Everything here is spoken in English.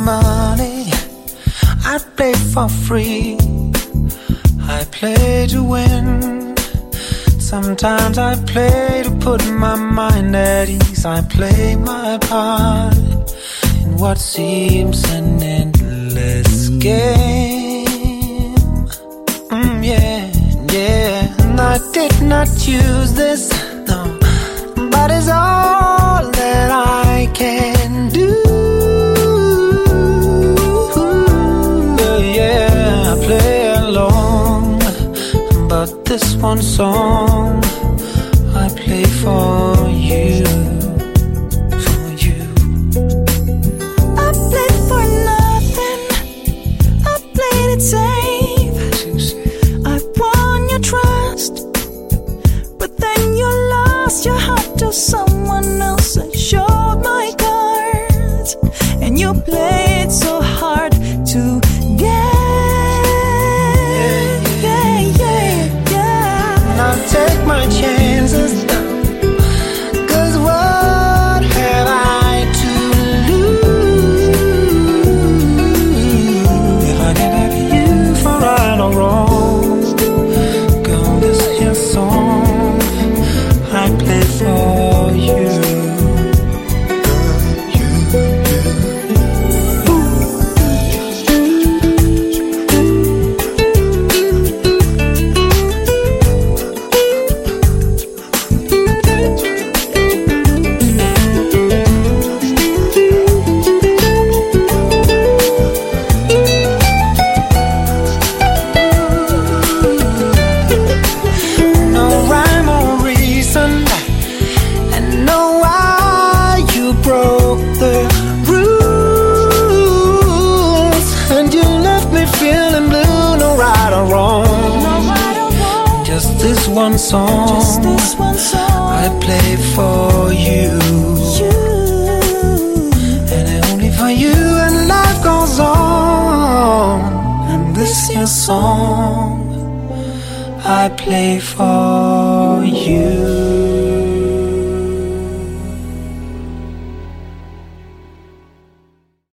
money, I play for free. I play to win. Sometimes I play to put my mind at ease. I play my part in what seems an endless game. Yeah, yeah. And I did not choose this, no, but it's all that I can do. Yeah, I play along, but this one song I play for you, for you. I played for nothing, I played it safe. I won your trust, but then you lost your heart to someone else. I showed my cards, and you played so hard to get. Take my chances, 'cause what have I to lose? If I can have you for right or wrong, girl, this here song I play for you. One song, just this one song I play for you, and only for you, and life goes on. And this your song I play for you.